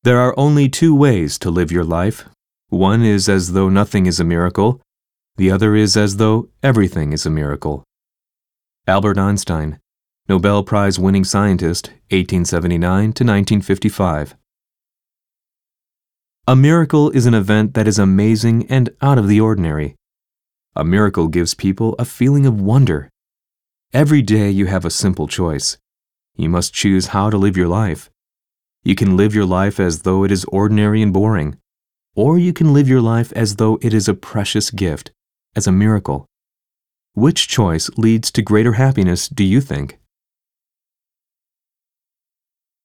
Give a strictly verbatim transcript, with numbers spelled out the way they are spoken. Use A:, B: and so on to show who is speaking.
A: There are only two ways to live your life. One is as though nothing is a miracle. The other is as though everything is a miracle. Albert Einstein, Nobel Prize-winning scientist, eighteen seventy-nine to nineteen fifty-five. A miracle is an event that is amazing and out of the ordinary. A miracle gives people a feeling of wonder. Every day you have a simple choice. You must choose how to live your life. You can live your life as though it is ordinary and boring, or you can live your life as though it is a precious gift, as a miracle. Which choice leads to greater happiness, do you think?